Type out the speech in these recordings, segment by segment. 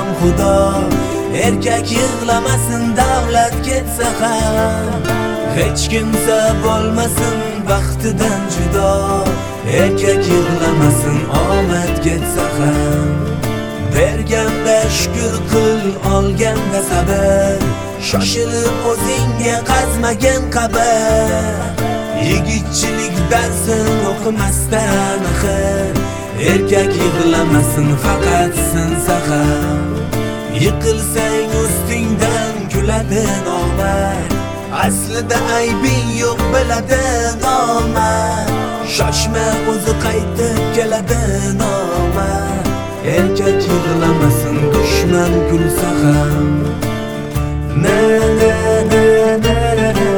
xudo. Erkak yig'lamasin davlat ketsa ham, hech kimsa bo'lmasin baxtidan judo. Erkak yig'lamasin omad ketsa ham, berganda shukr qil, olganda sabr. Shoshilib o'zingga qazmagan qabr, yigitchilik darsin o'qimasdan axir. Erkak yig'lamasin faqat sinsa ham, yiqilsang ustingdan kuladi nomard. Aslida aybing yo'q biladi nomard, shoshma o'zi qaytib keladi nomard. Erkak yig'lamasin dushman kulsa ham. Na na na na na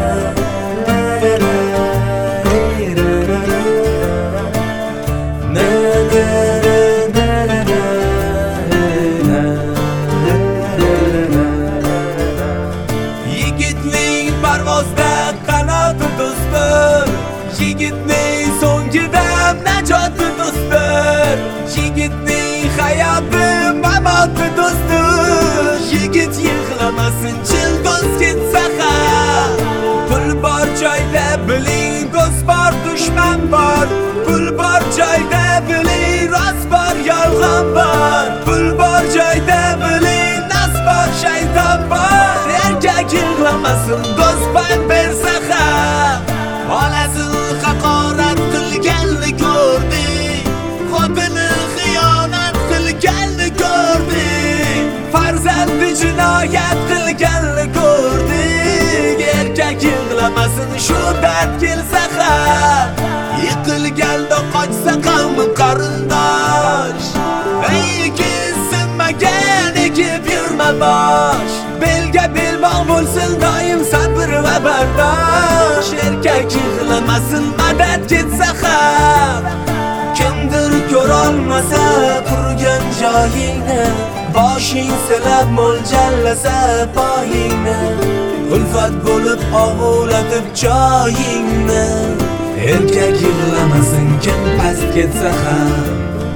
yigitning parvozda qanoti do'stdir, yigitning so'ngida najoti do'stdir, yigitning hayoti mamoti do'stdir. Yigit yig'lamasin chilgoz ketsa ham, pul bor joyda biling do'st bor dushman bor. Pul bor joyda biling rost bor yolg'on bor. Pul bor joyda biling nas bor shayton bor. Erkak yig'lamasin do'st pand bersa ham, olasin haqorat qilganni ko'rdik, xotini xiyonat qilganni ko'rdik, farzandi jinoyat qilganni ko'rdik. Erkak yig'lamasin shu dard kelsa ham, yiqilganda qochsa qavmi qarindosh. Ey sinmagan ekib yurma bosh, belga belbog' bo'lsin doim sabr va bardosh. Erkak yig'lamasin madad ketsa ham, kimdir ko'rolmasa turgan joyingni, boshing silab mo'ljallasa poyingni, ulfat bo'lib og'ulatib joyingni. Erkak yig'lamasin kim past ketsa ham,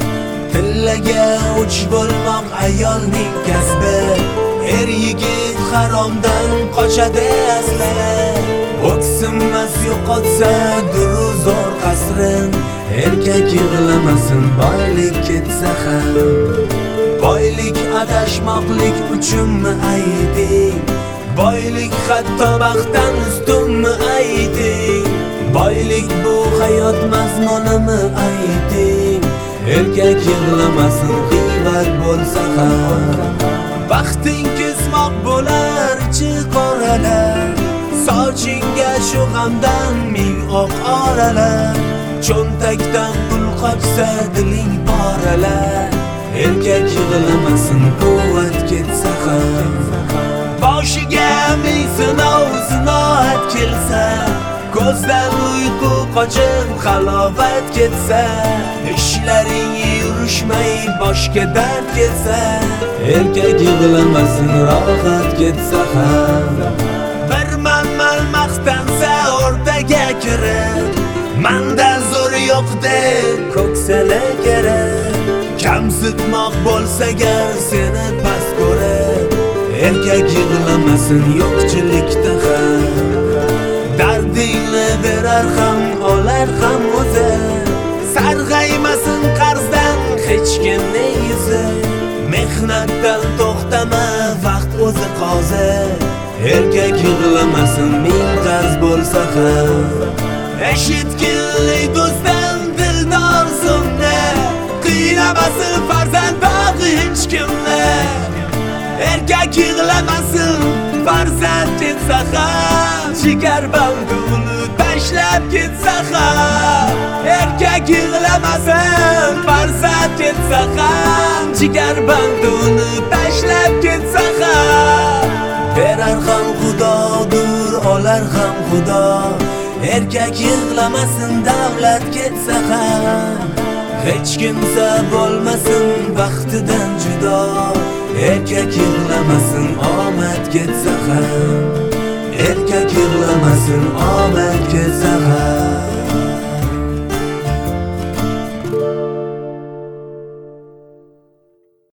tillaga uch bo'lmoq ayolning kasbi. Er yigit haromdan qochadi asli, o'ksinmas yo'qotsa duruzor qasrin. Erkak yig'lamasin boylik ketsa ham, boylik adashmoqlik uchunmi ayting, boylik hatto baxtdan ustunmi ayting, boylik bu hayot mazmunimi ayting. Erkak yig'lamasin g'iybat bo'lsa ham, baxting kesmoq bo'lar ichi qoralar, sochingga shu g'amdan ming oq oralar. Cho'ntakdan pul qochsa diling poralar. Erkak yig'lamasin quvvat ketsa ham, boshiga ming sinov sinoat kelsa, ko'zdan uyqu qochib halovat ketsa, ishlaring yurishmay boshga dard kelsa. Erkak yig'lamasin rohat ketsa ham, bir manmal maqtansa o'rtaga kirib, manda zo'r yo'q deb ko'ksala kerak. Kamsitmoq bo'lsa gar seni past ko'rib, erkak yig'lamasin yo'qchilikda ham, dardingni berar ham olar ham o'zi. Sarg'aymasin qarzdan hech kimning yuzi, mehnatdan to'xtama vaqt o'zi qozi. Erkak yig'lamasin ming qarz bo'lsa ham, eshitgilli do'stdan dildor so'ngni, qiynamasin farzand dog'i hech kimni. Erkak yig'lamasin farzand ketsa ham, jigar banduni tashlab ketsa ham. Erkak yig'lamasin farzand ketsa ham, jigar banduni tashlab ketsa ham. Berar ham xudodir, olar ham xudo. Erkak yig'lamasin davlat ketsa ham, hech kimsa bo'lmasin baxtidan judo. Erkak yig'lamasin omad ketsa ham, erkak yig'lamasin omad